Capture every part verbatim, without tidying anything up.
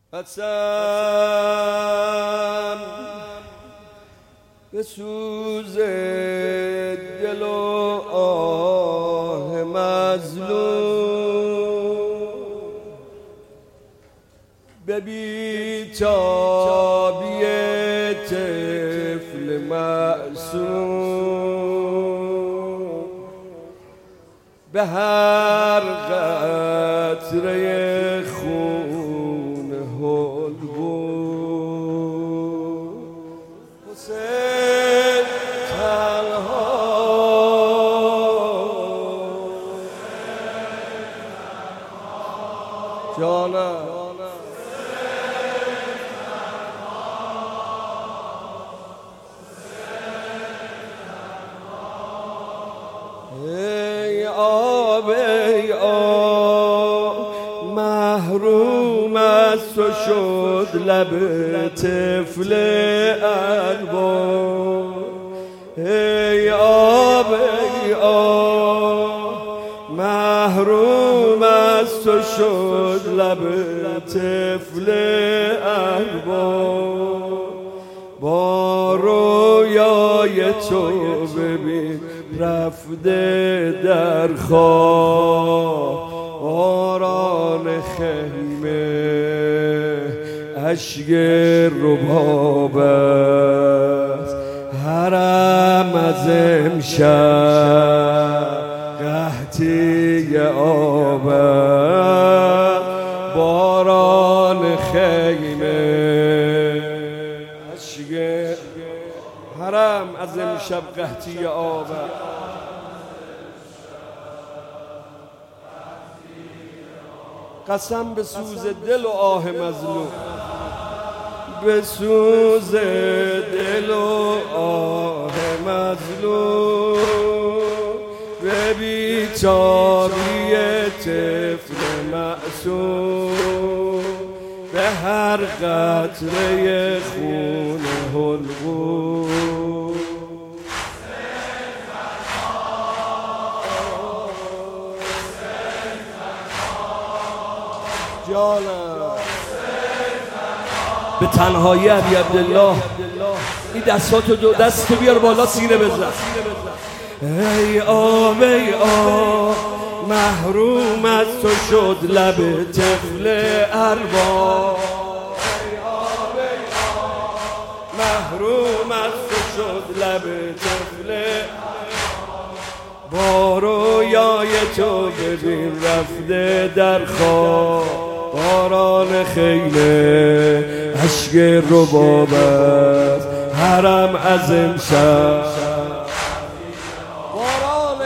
قسم به سوز دل و آه مظلوم، به بیتابی طفل معصوم، به هر قطره خون حلقوم. حسین تنها جانم ای آب ای آب محروم از تو شد لب طفل البا. ای آب ای آب محروم از تو شد لب طفل البا. با رویای تو ببین رفته در خواب باران خیمه، اشک رباب است حرم از امشب، قحطی آب است باران خیمه، اشک حرم از امشب قحطی آب است. قسم به سوز دل و آه مظلوم، به سوز دل و آه مظلوم، به بیتابی طفل معصوم، به هر قطره خون حلقوم. جانم به تنهایی ابی عبدالله این دستاتو دو دستو بیار بالا سینه بزن. ای آب ای آب محروم از تو شد لب طفل ارباب. ای آب ای آب محروم از تو شد لب طفل ارباب. با رویای تو ببین رفته در خواب باران خیمه، اشک رباب است حرم از امشب. باران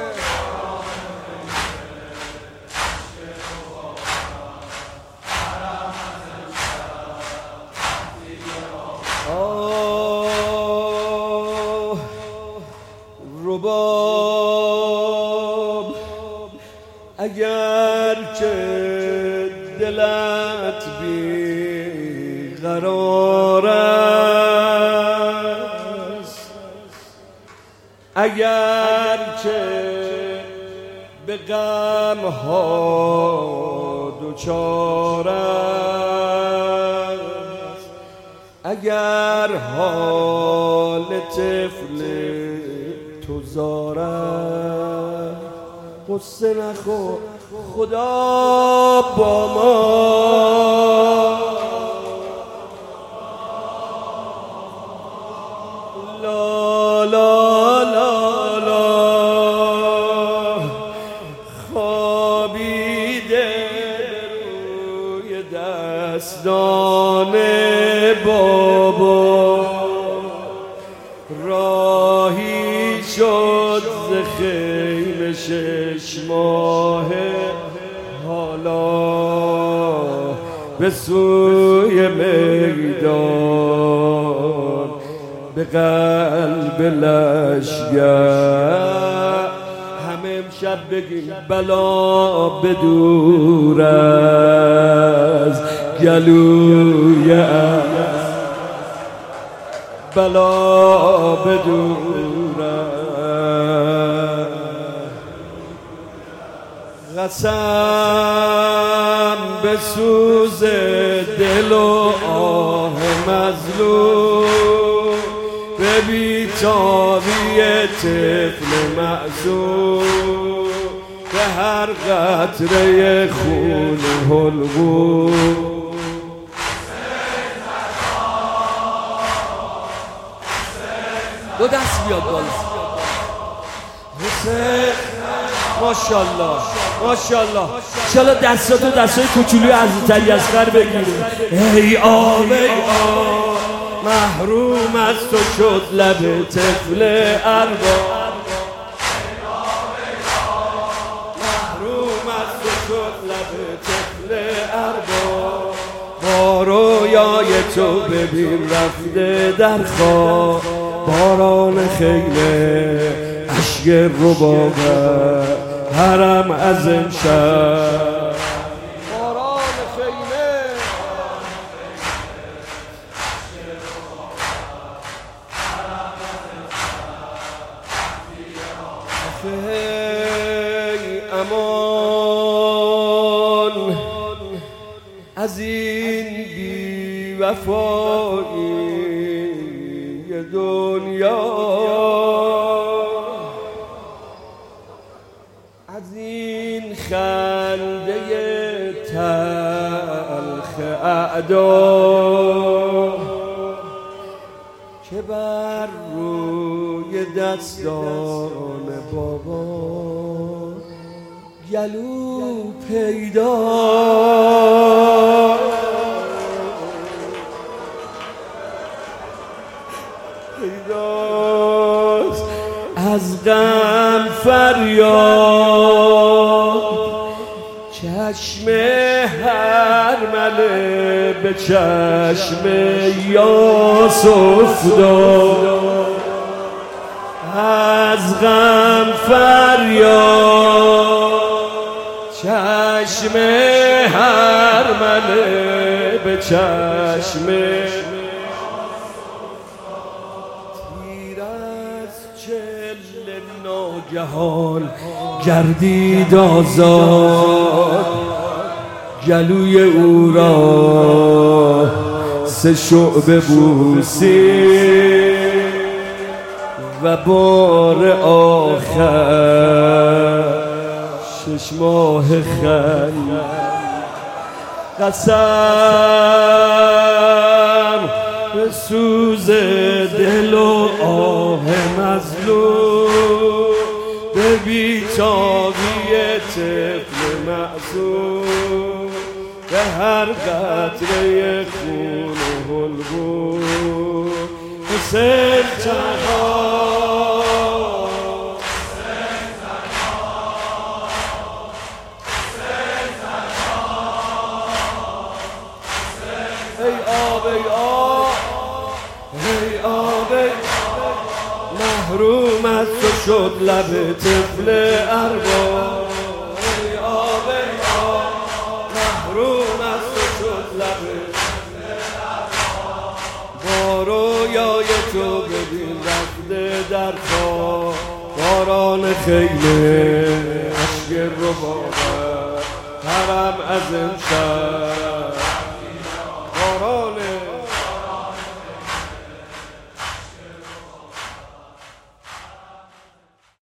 آه رباب، اگر که دلت بی قرار است، اگر که به غم ها دچار است، اگر حال طفل تو زار است، قصه نخور خدا با ما. لا لا لا لا خوابیده روی دستان بابا، راهی شد ز خیمه شش ماهه، حالا به سوی میدان به قلب لشگر. همه امشب بگیم بلا بدور از گلوی از، بلا بدور از. قسم به سوز دل و آه مظلوم، به بیتابی طفل معصوم، به هر قطره خون حلقوم. دو دست بیاد بالا. حسین ماشاءالله ماشاءالله. انشالله دستاتو دستای کوچولوی حضرت علی اصغر بگیره. ای آب ای آب محروم از تو شد لب طفل ارباب، محروم از تو شد لب طفل ارباب. با رویای تو ببین رفته در خواب، باران خیمه اشک رباب حرم از امشب. باران خیمه ای امان از این بی وفایی دنیا، از این خنده تلخ اعدا که بر روی دستان بابا گلو پیدا. از غم فریاد چشم هرمله به چشم یوسف داد. از غم فریاد چشم هرمله به چشم ناگهان گردید آزاد. گلوی او را سه شعبه بوسید و بار آخر شش ماه خند. قسم به سوز دل و آه مظلوم، به بیتابی طفل معصوم، به هر قطره خون و حلقوم. حسین تنها ای آب ای آب ای آب ای محروم از تو شد لب طفل ارباب. ای آب ای آب محروم از تو شد لب طفل ارباب. با رویای تو ببین رفته در خواب، باران خیمه اشک رباب حرم از امشب.